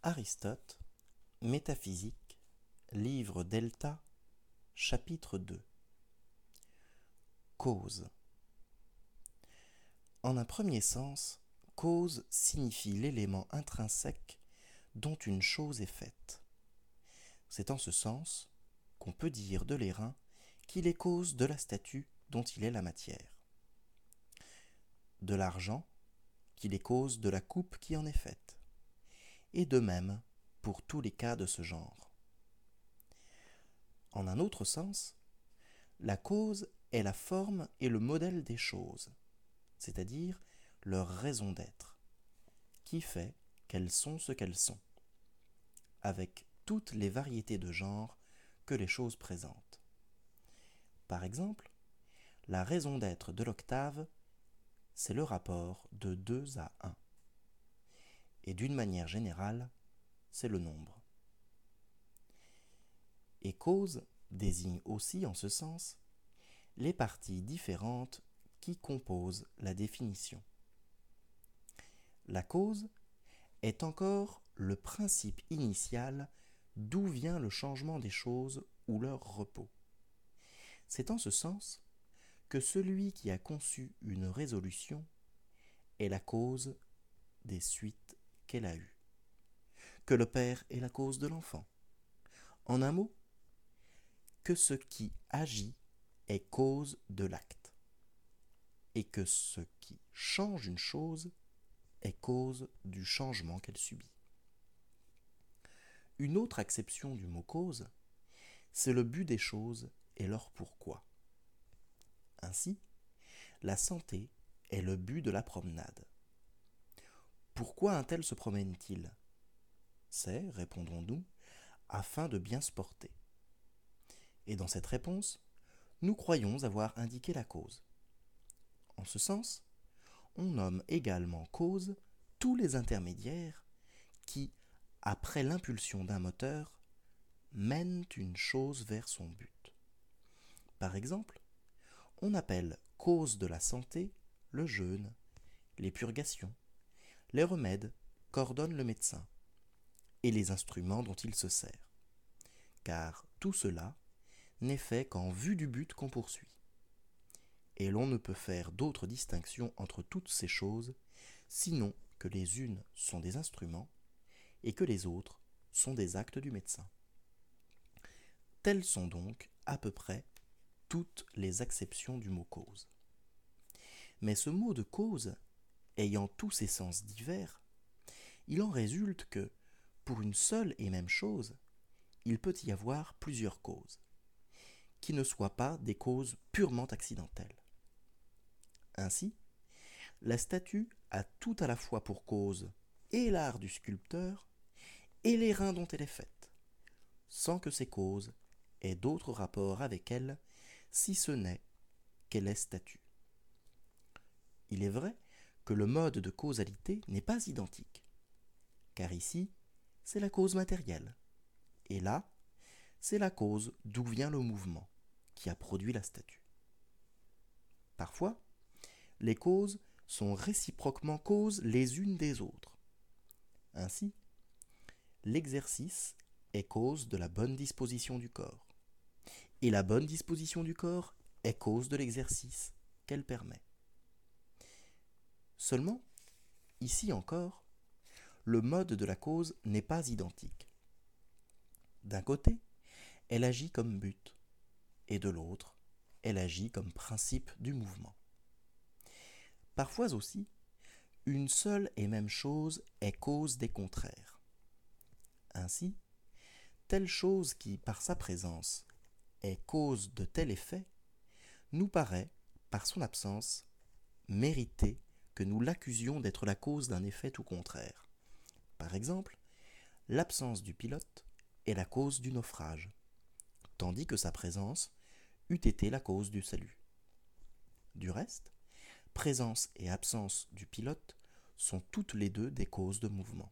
Aristote, Métaphysique, livre Delta, chapitre 2. Cause. En un premier sens, cause signifie l'élément intrinsèque dont une chose est faite. C'est en ce sens qu'on peut dire de l'airain qu'il est cause de la statue dont il est la matière. De l'argent, qu'il est cause de la coupe qui en est faite. Et de même pour tous les cas de ce genre. En un autre sens, la cause est la forme et le modèle des choses, c'est-à-dire leur raison d'être, qui fait qu'elles sont ce qu'elles sont, avec toutes les variétés de genre que les choses présentent. Par exemple, la raison d'être de l'octave, c'est le rapport de 2 à 1. Et d'une manière générale, c'est le nombre. Et cause désigne aussi, en ce sens, les parties différentes qui composent la définition. La cause est encore le principe initial d'où vient le changement des choses ou leur repos. C'est en ce sens que celui qui a conçu une résolution est la cause des suites qu'elle a eues, que le père est la cause de l'enfant. En un mot, que ce qui agit est cause de l'acte, et que ce qui change une chose est cause du changement qu'elle subit. Une autre acception du mot cause, c'est le but des choses et leur pourquoi. Ainsi, la santé est le but de la promenade. Pourquoi un tel se promène-t-il ? C'est, répondrons-nous, afin de bien se porter. Et dans cette réponse, nous croyons avoir indiqué la cause. En ce sens, on nomme également cause tous les intermédiaires qui, après l'impulsion d'un moteur, mènent une chose vers son but. Par exemple, on appelle cause de la santé le jeûne, les purgations, les remèdes qu'ordonne le médecin et les instruments dont il se sert, car tout cela n'est fait qu'en vue du but qu'on poursuit. Et l'on ne peut faire d'autre distinction entre toutes ces choses, sinon que les unes sont des instruments et que les autres sont des actes du médecin. Telles sont donc, à peu près, toutes les acceptions du mot cause. Mais ce mot de cause, ayant tous ces sens divers, il en résulte que, pour une seule et même chose, il peut y avoir plusieurs causes, qui ne soient pas des causes purement accidentelles. Ainsi, la statue a tout à la fois pour cause et l'art du sculpteur et les reins dont elle est faite, sans que ces causes aient d'autre rapport avec elle, si ce n'est qu'elle est statue. Il est vrai que le mode de causalité n'est pas identique, car ici, c'est la cause matérielle, et là, c'est la cause d'où vient le mouvement qui a produit la statue. Parfois, les causes sont réciproquement causes les unes des autres. Ainsi, l'exercice est cause de la bonne disposition du corps, et la bonne disposition du corps est cause de l'exercice qu'elle permet. Seulement, ici encore, le mode de la cause n'est pas identique. D'un côté, elle agit comme but, et de l'autre, elle agit comme principe du mouvement. Parfois aussi, une seule et même chose est cause des contraires. Ainsi, telle chose qui, par sa présence, est cause de tel effet, nous paraît, par son absence, mériter que nous l'accusions d'être la cause d'un effet tout contraire. Par exemple, l'absence du pilote est la cause du naufrage, tandis que sa présence eût été la cause du salut. Du reste, présence et absence du pilote sont toutes les deux des causes de mouvement.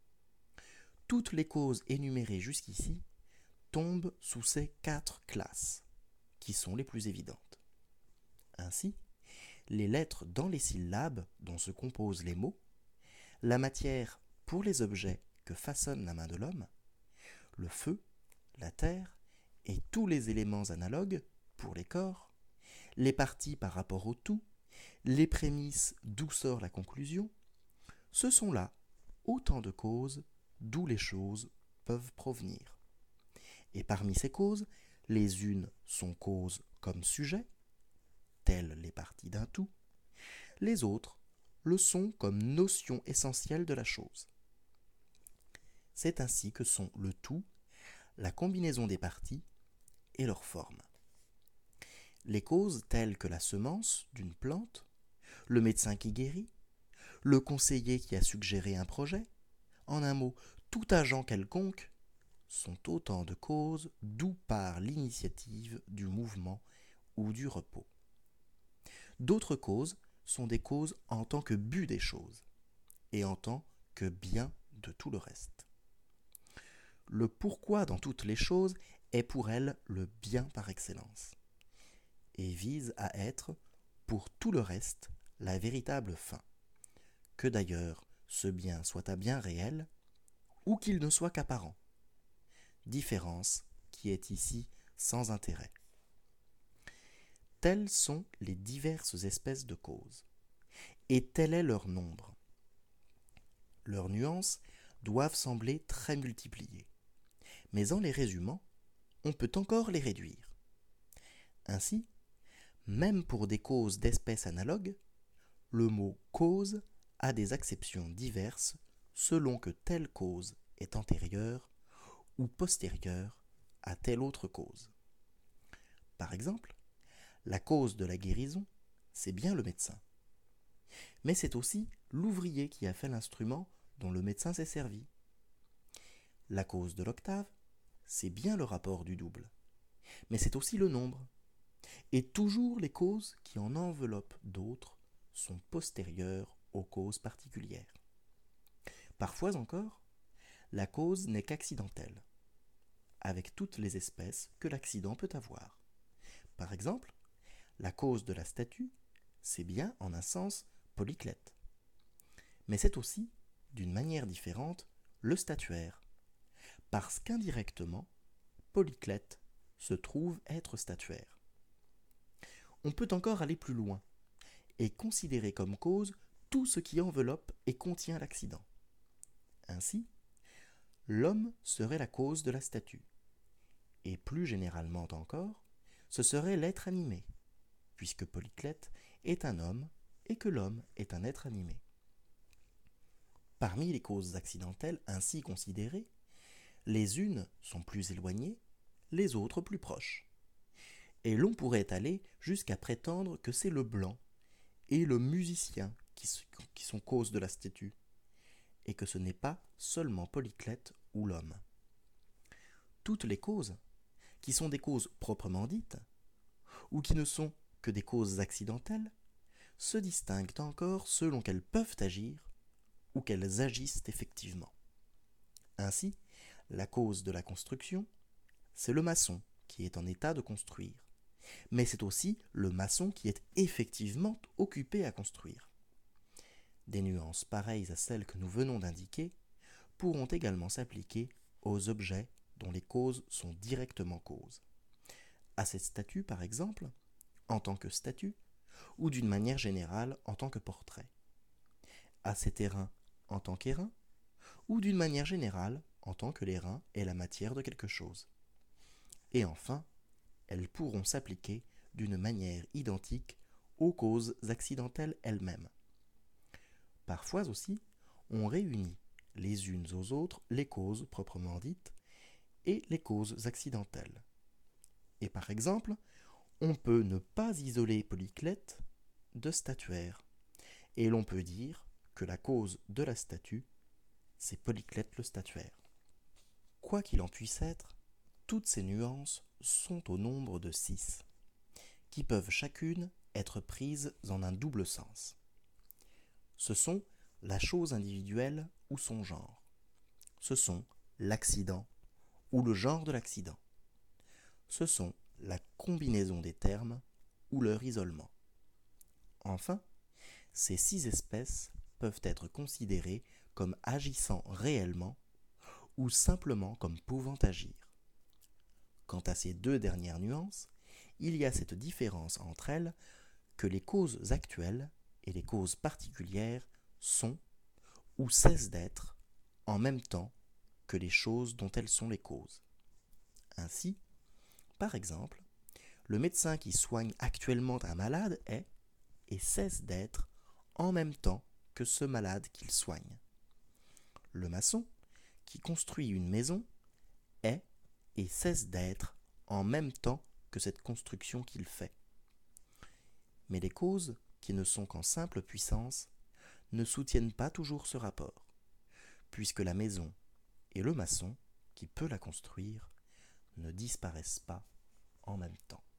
Toutes les causes énumérées jusqu'ici tombent sous ces 4 classes, qui sont les plus évidentes. Ainsi, les lettres dans les syllabes dont se composent les mots, la matière pour les objets que façonne la main de l'homme, le feu, la terre et tous les éléments analogues pour les corps, les parties par rapport au tout, les prémices d'où sort la conclusion, ce sont là autant de causes d'où les choses peuvent provenir. Et parmi ces causes, les unes sont causes comme sujet, telles les parties d'un tout, les autres le sont comme notion essentielle de la chose. C'est ainsi que sont le tout, la combinaison des parties et leur forme. Les causes telles que la semence d'une plante, le médecin qui guérit, le conseiller qui a suggéré un projet, en un mot, tout agent quelconque, sont autant de causes d'où part l'initiative du mouvement ou du repos. D'autres causes sont des causes en tant que but des choses et en tant que bien de tout le reste. Le pourquoi dans toutes les choses est pour elles le bien par excellence et vise à être, pour tout le reste, la véritable fin, que d'ailleurs ce bien soit un bien réel ou qu'il ne soit qu'apparent, différence qui est ici sans intérêt. Telles sont les diverses espèces de causes, et tel est leur nombre. Leurs nuances doivent sembler très multipliées, mais en les résumant, on peut encore les réduire. Ainsi, même pour des causes d'espèces analogues, le mot cause a des acceptions diverses selon que telle cause est antérieure ou postérieure à telle autre cause. Par exemple, la cause de la guérison, c'est bien le médecin. Mais c'est aussi l'ouvrier qui a fait l'instrument dont le médecin s'est servi. La cause de l'octave, c'est bien le rapport du double. Mais c'est aussi le nombre. Et toujours les causes qui en enveloppent d'autres sont postérieures aux causes particulières. Parfois encore, la cause n'est qu'accidentelle, avec toutes les espèces que l'accident peut avoir. Par exemple, la cause de la statue, c'est bien, en un sens, Polyclète. Mais c'est aussi, d'une manière différente, le statuaire, parce qu'indirectement, Polyclète se trouve être statuaire. On peut encore aller plus loin et considérer comme cause tout ce qui enveloppe et contient l'accident. Ainsi, l'homme serait la cause de la statue, et plus généralement encore, ce serait l'être animé, puisque Polyclète est un homme et que l'homme est un être animé. Parmi les causes accidentelles ainsi considérées, les unes sont plus éloignées, les autres plus proches. Et l'on pourrait aller jusqu'à prétendre que c'est le blanc et le musicien qui sont cause de la statue, et que ce n'est pas seulement Polyclète ou l'homme. Toutes les causes, qui sont des causes proprement dites, ou qui ne sont que des causes accidentelles, se distinguent encore selon qu'elles peuvent agir ou qu'elles agissent effectivement. Ainsi, la cause de la construction, c'est le maçon qui est en état de construire, mais c'est aussi le maçon qui est effectivement occupé à construire. Des nuances pareilles à celles que nous venons d'indiquer pourront également s'appliquer aux objets dont les causes sont directement causes. À cette statue, par exemple, en tant que statue, ou d'une manière générale en tant que portrait. À ces terrains en tant qu'airain, ou d'une manière générale en tant que l'airain est la matière de quelque chose. Et enfin, elles pourront s'appliquer d'une manière identique aux causes accidentelles elles-mêmes. Parfois aussi, on réunit les unes aux autres les causes proprement dites et les causes accidentelles. Et par exemple, on peut ne pas isoler Polyclète de statuaire, et l'on peut dire que la cause de la statue, c'est Polyclète le statuaire. Quoi qu'il en puisse être, toutes ces nuances sont au nombre de 6, qui peuvent chacune être prises en un double sens. Ce sont la chose individuelle ou son genre. Ce sont l'accident ou le genre de l'accident. Ce sont la combinaison des termes ou leur isolement. Enfin, ces 6 espèces peuvent être considérées comme agissant réellement ou simplement comme pouvant agir. Quant à ces deux dernières nuances, il y a cette différence entre elles que les causes actuelles et les causes particulières sont ou cessent d'être en même temps que les choses dont elles sont les causes. Ainsi, par exemple, le médecin qui soigne actuellement un malade est et cesse d'être en même temps que ce malade qu'il soigne. Le maçon qui construit une maison est et cesse d'être en même temps que cette construction qu'il fait. Mais les causes, qui ne sont qu'en simple puissance, ne soutiennent pas toujours ce rapport, puisque la maison et le maçon, qui peut la construire, ne disparaissent pas en même temps.